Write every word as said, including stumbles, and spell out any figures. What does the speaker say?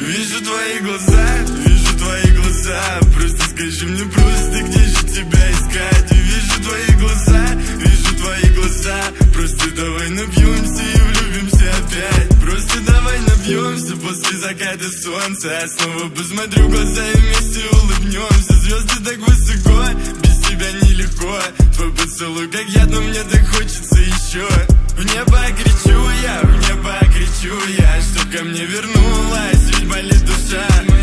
Вижу твои глаза, вижу твои глаза. Просто скажи мне просто, где же тебя искать? Вижу твои глаза, вижу твои глаза. Просто давай напьемся и влюбимся опять. Просто давай напьемся после заката солнца. Я снова посмотрю в глаза и вместе улыбнемся. Звезды так высоко, без тебя нелегко. Твой поцелуй как яд, но мне так хочется еще. В небо кричу я, в небо кричу я, чтоб ко мне вернулась, ведь болит душа.